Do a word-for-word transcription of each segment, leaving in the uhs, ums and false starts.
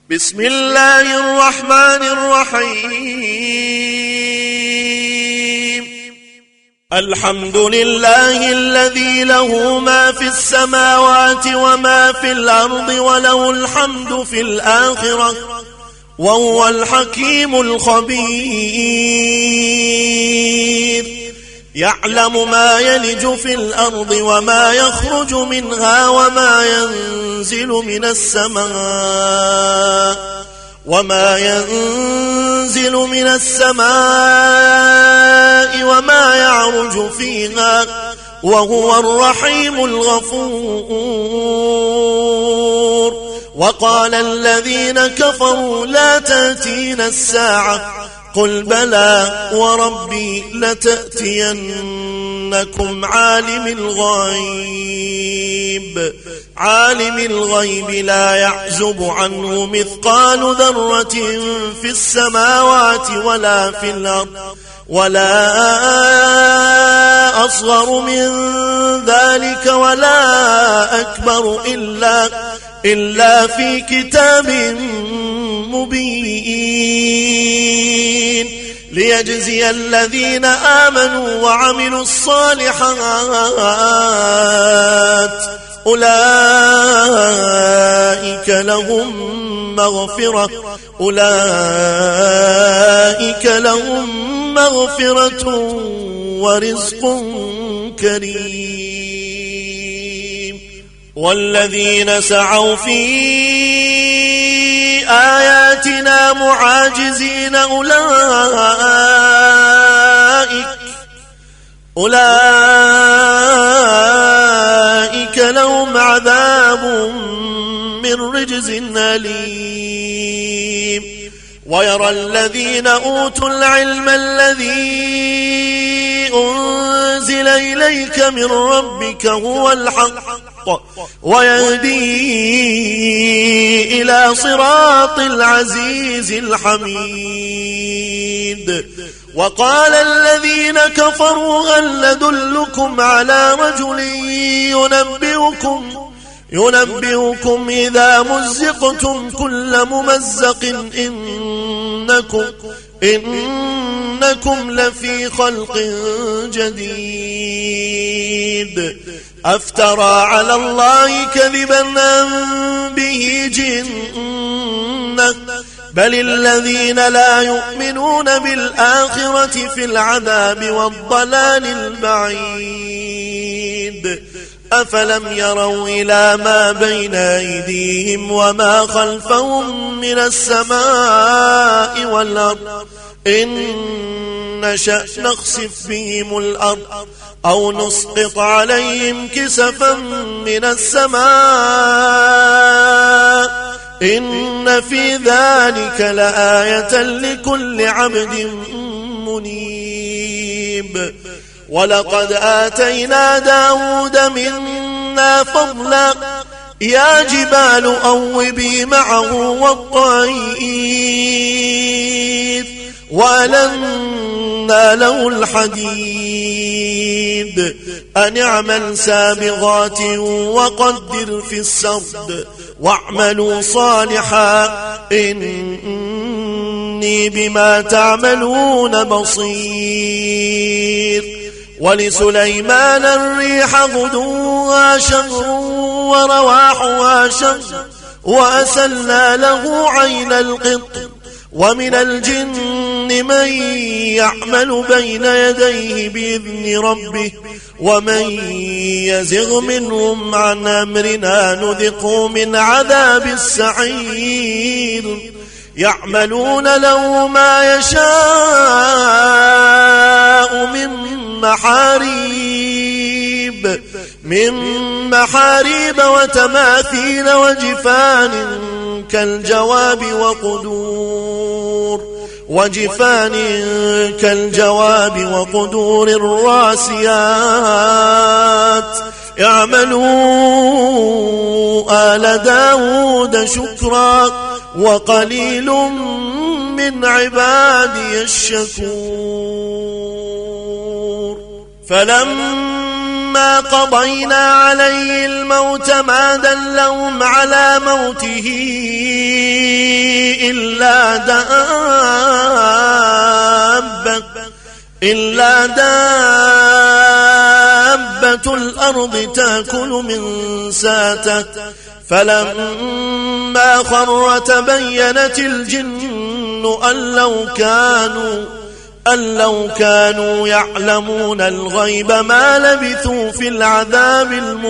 بسم الله الرحمن الرحيم الحمد لله الذي له ما في السماوات وما في الأرض وله الحمد في الآخرة وهو الحكيم الخبير يعلم ما يلج في الأرض وما يخرج منها وما ينزل من السماء وما ينزل من السماء وما يعرج فيها وهو الرحيم الغفور. وقال الذين كفروا لا تأتينا الساعة قل بلى وربي لتأتينكم عالم الغيب عالم الغيب لا يعزب عنه مثقال ذرة في السماوات ولا في الأرض ولا أصغر من ذلك ولا أكبر إلا, إلا في كتاب مبين ليجزي الذين آمنوا وعملوا الصالحات أولئك لهم مغفرة أولئك لهم مغفرة ورزق كريم. والذين سعوا في آياتنا معاجزين أولئك أولئك لهم عذاب من رجز أليم. ويرى الذين أوتوا العلم الذي أنزل إليك من ربك هو الحق ويهدي إلى صراط العزيز الحميد. وقال الذين كفروا هل ندلكم على رجل ينبئكم ينبئكم إذا مزقتم كل ممزق إنكم إنكم لفي خلق جديد أفترى على الله كذبا أم به جنة بل الذين لا يؤمنون بالآخرة في العذاب والضلال البعيد. أفلم يروا إلى ما بين أيديهم وما خلفهم من السماء والأرض إن نشأ نخسف بهم الأرض أو نسقط عليهم كسفا من السماء إن في ذلك لآية لكل عبد منيب. ولقد آتينا داود منا فضلا يا جبال أوبي معه والطير وألنا له الحديد أن اعمل سابغات وقدر في السرد واعملوا صالحا إني بما تعملون بصير. ولسليمان الريح غدوها شهر ورواحها شهر وأسلنا له عين القطر ومن الجن من يعمل بين يديه بإذن ربه ومن يزغ منهم عن أمرنا نذقه من عذاب السعير. يعملون له ما يشاء من محاريب من محاريب وتماثيل وجفان كالجواب وقدور وجفان كالجواب وقدور الراسيات. اعملوا آل داود شكرا وقليل من عبادي الشكور. فلما قضينا عليه الموت ما دلهم على موته إلا دابة إلا دابة الأرض تأكل من ساته فلما خر تبينت الجن أن لو كانوا أن لو كانوا يعلمون الغيب ما لبثوا في العذاب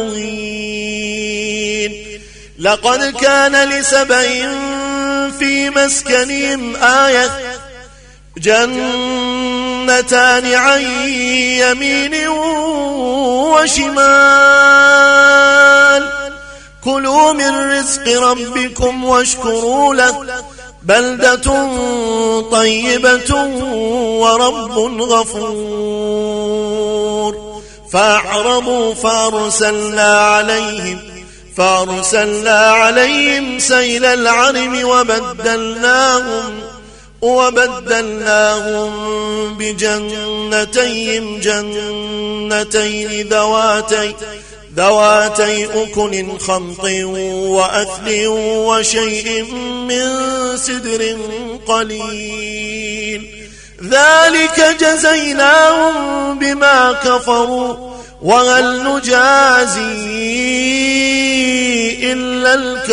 المهين. لقد كان لسبإ في مسكنهم آية جنتان عن يمين وشمال كلوا من رزق ربكم واشكروا له بلدة طيبة ورب غفور. فأعرضوا فأرسلنا عليهم فأرسلنا عليهم سيل العرم وبدلناهم وبدلناهم بجنتين جنتين ذواتي ذواتي أكل خمط وأثل وشيء من سدر قليل ذلك جزيناهم بما كفروا وهل نجازي إلا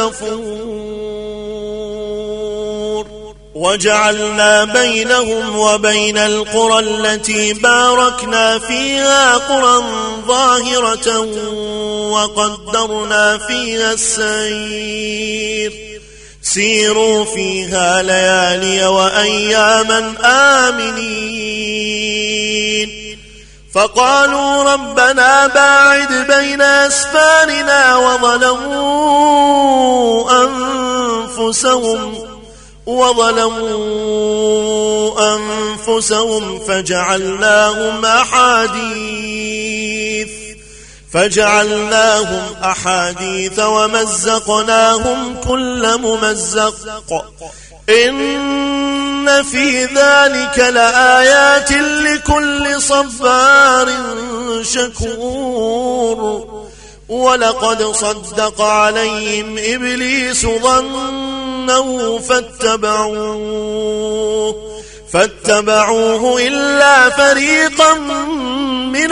الكفور. وجعلنا بينهم وبين القرى التي باركنا فيها قرى ظاهرة وقدرنا فيها السير سيروا فيها ليالي وأياما آمنين. فقالوا ربنا باعد بين أسفارنا وظلموا أنفسهم وظلموا أنفسهم فجعلناهم أحاديث فجعلناهم أحاديث ومزقناهم كل ممزق إن في ذلك لآيات لكل صبار شكور. ولقد صدق عليهم إبليس ظنه فاتبعوه فاتبعوه إلا فريقا من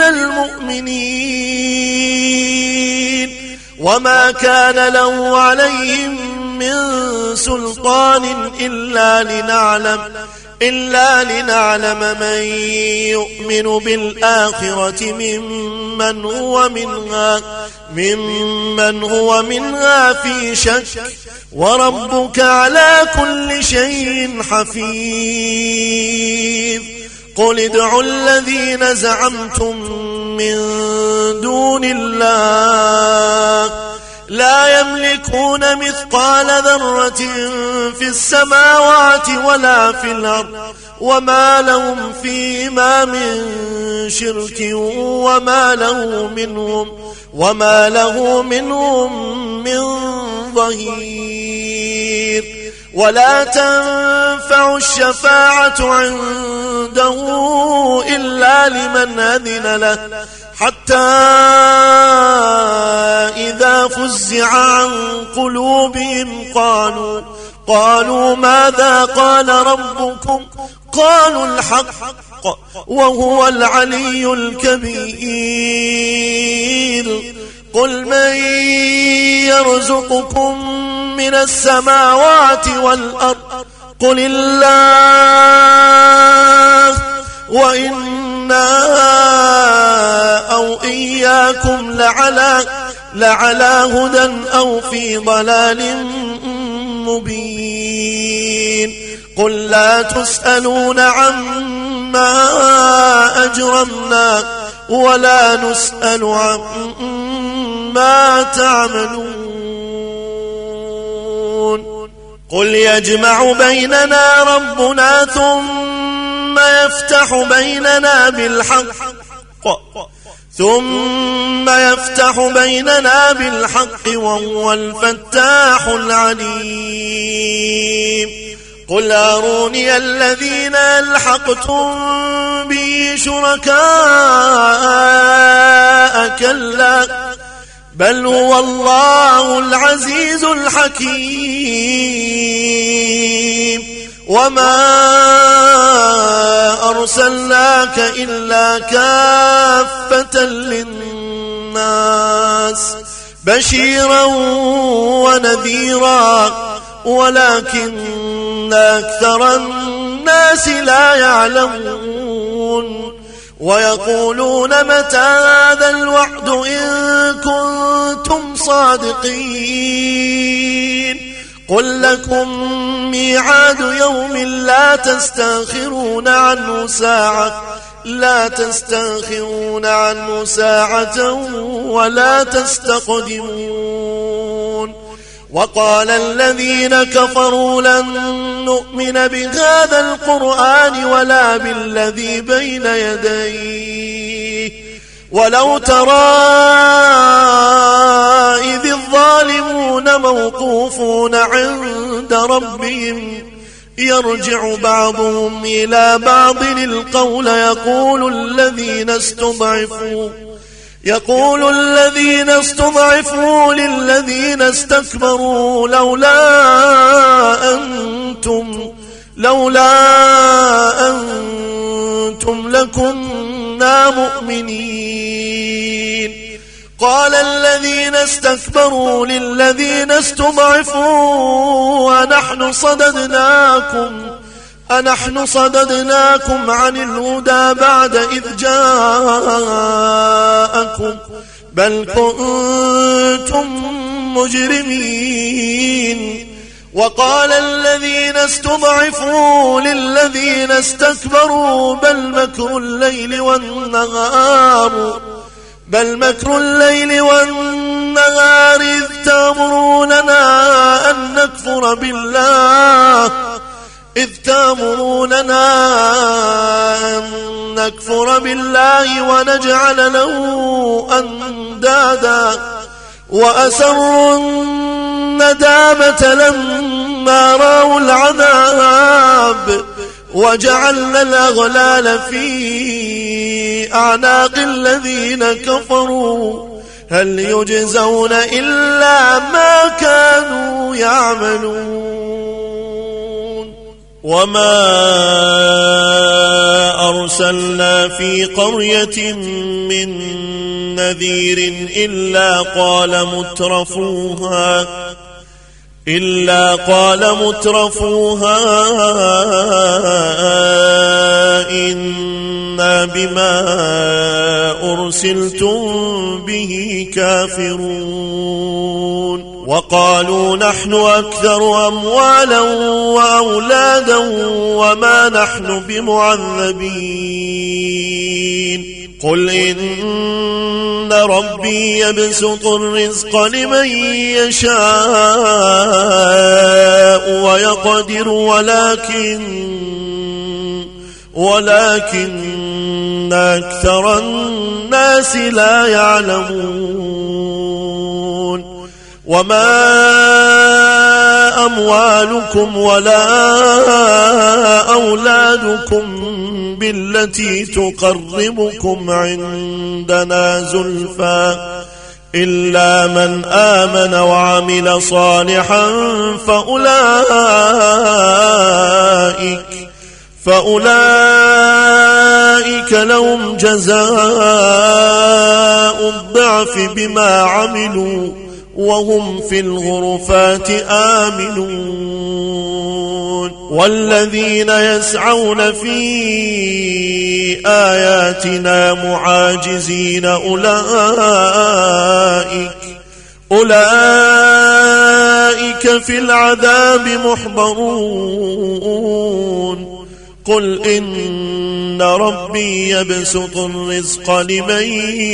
المؤمنين وما كان له عليهم من سلطان إلا لنعلم إلا لنعلم من يؤمن بالآخرة ممن هو منها ممن هو منها في شك وربك على كل شيء حفيظ. قل ادعوا الذين زعمتم من دون الله لا يملكون مثقال ذرة في السماوات ولا في الأرض وما لهم فيما من شرك وما له منهم وما له منهم من ظهير. ولا تنفع الشفاعة عنده إلا لمن أذن له حتى إذا فزع عن قلوبهم قالوا قالوا ماذا قال ربكم قالوا الحق وهو العلي الكبير. قل من يرزقكم من السماوات والأرض قل الله وإنا أو إياكم لعلى لعلى هدى أو في ضلال مبين. قل لا تسألون عما أجرمنا ولا نسأل عما تعملون. قل يجمع بيننا ربنا ثم يفتح بيننا بالحق ثم يفتح بيننا بالحق وهو الفتاح العليم. قل أروني الذين ألحقتم به شركاء كلا بل هو الله العزيز الحكيم. وما أرسلناك إلا كافة للناس بشيرا ونذيرا ولكن أكثر الناس لا يعلمون ويقولون متى هذا الوعد إن كنتم صادقين قل لكم ميعاد يوم لا تستأخرون عنه ساعة لا تستأخرون عنه ساعة ولا تستقدمون وقال الذين كفروا لن نؤمن بهذا القرآن ولا بالذي بين يديه ولو ترى إذ الظالمون موقوفون عند ربهم يرجع بعضهم إلى بعض القول يقول الذين استضعفوا يقول الذين استضعفوا للذين استكبروا لولا أنتم لولا أنتم لكنا مؤمنين قال الذين استكبروا للذين استضعفوا أنحن صددناكم أنحن صددناكم عن الهدى بعد إذ جاءكم بل كنتم مجرمين وقال الذين استضعفوا للذين استكبروا بل مكر الليل والنهار بل مكر الليل والنهار إذ تأمروننا أن نكفر بالله إذ تأمروننا أن نكفر بالله ونجعل له أندادا وأسروا الندامة لما رأوا العذاب وجعلنا الأغلال في أعناق الذين كفروا هل يجزون إلا ما كانوا يعملون وما أرسلنا في قرية من نذير إلا قال مترفوها إلا قال مترفوها إنا بما أرسلتم به كافرون وقالوا نحن أكثر أموالا وأولادا وما نحن بمعذبين قل إن ربي يبسط الرزق لمن يشاء ويقدر ولكن ولكن أكثر الناس لا يعلمون وما أموالكم ولا أولادكم بالتي تقربكم عندنا زلفى إلا من آمن وعمل صالحا فأولئك فأولئك لهم جزاء الضعف بما عملوا وهم في الغرفات آمنون والذين يسعون في آياتنا معاجزين أولئك أولئك في العذاب محضرون قل إن ربي يبسط الرزق لمن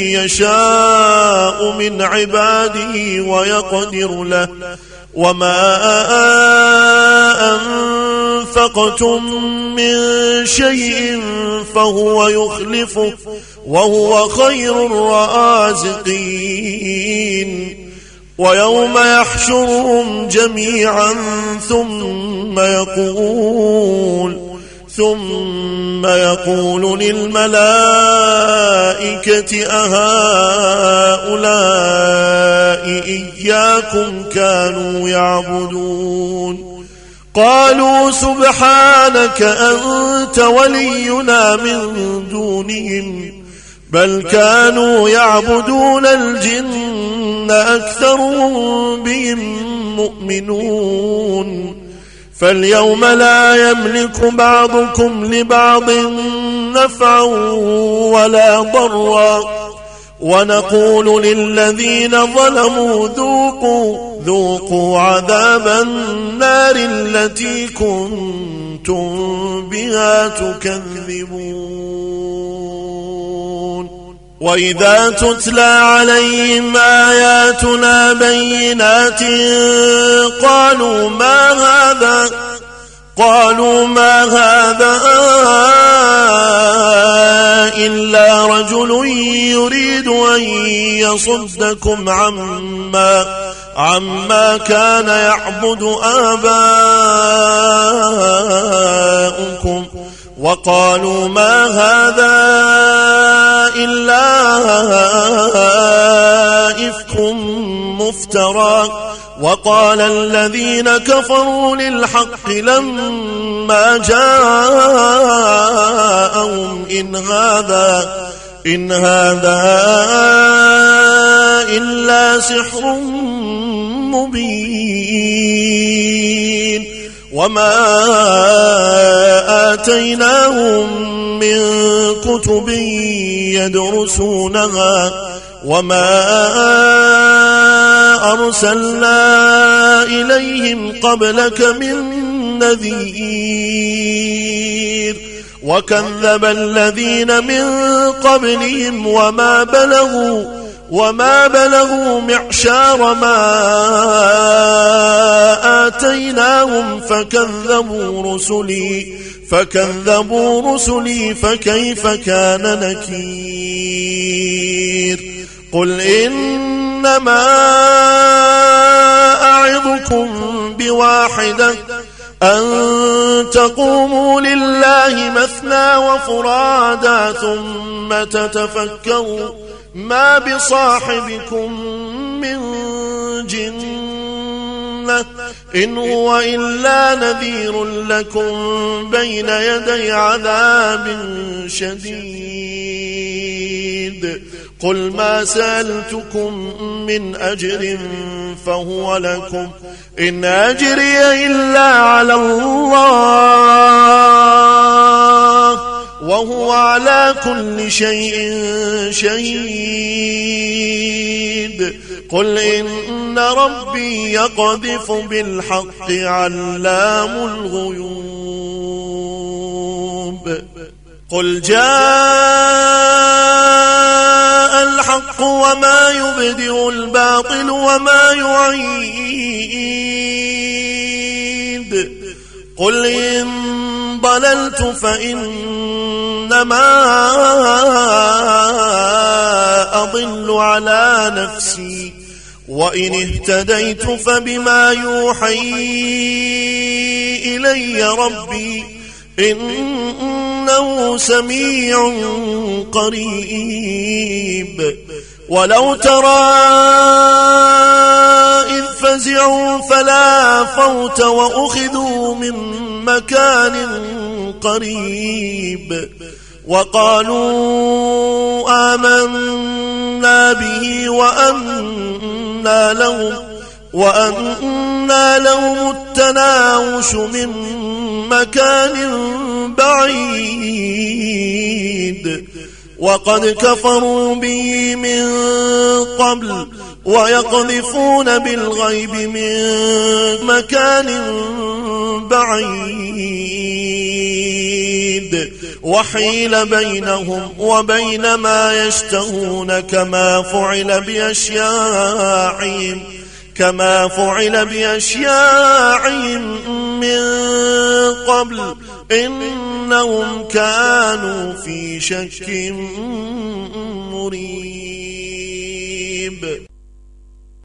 يشاء من عباده ويقدر له وما أنفقتم من شيء فهو يخلفه وهو خير الرازقين ويوم يحشرهم جميعا ثم يقول ثم يقول للملائكة أهؤلاء إياكم كانوا يعبدون قالوا سبحانك أنت ولينا من دونهم بل كانوا يعبدون الجن أكثرهم بهم مؤمنون فاليوم لا يملك بعضكم لبعض نفعا ولا ضرا ونقول للذين ظلموا ذوقوا ذوقوا عذاب النار التي كنتم بها تكذبون وإذا تتلى عليهم آياتنا بينات قالوا ما هذا قالوا ما هذا إلا رجل يريد أن يصدكم عما عما كان يعبد آباؤكم وقالوا ما هذا إلا إفك مفترى وقال الذين كفروا للحق لما جاءهم إن هذا إن هذا إلا سحر مبين وما آتيناهم من كتب يدرسونها وما أرسلنا إليهم قبلك من نذير وكذب الذين من قبلهم وما بلغوا وما بلغوا معشار ما آتيناهم فكذبوا رسلي فكذبوا رسلي فكيف كان نكير قل إنما أعظكم بواحدة أن تقوموا لله مثنى وفرادا ثم تتفكروا ما بصاحبكم من جنة إن هو إلا نذير لكم بين يدي عذاب شديد قل ما سألتكم من أجر فهو لكم إن أجري إلا على الله وهو على كل شيء شهيد قل إن ربي يقذف بالحق علام الغيوب قل جاء الحق وما يبدئ الباطل وما يعيد قل إن ضللت فإنما أضل على نفسي وإن اهتديت فبما يوحي إلي ربي إنه سميع قريب ولو ترى إذ فزعوا فلا فوت وأخذوا من مكان قريب وقالوا آمنا به وأنى لهم وأنى لهم التناوش من مكان بعيد وقد كفروا به من قبل ويقذفون بالغيب من مكان بعيد وحيل بينهم وبين ما يشتهون كما فعل بأشياعهم كما فعل بأشياعهم من قبل إنهم كانوا في شك مريب.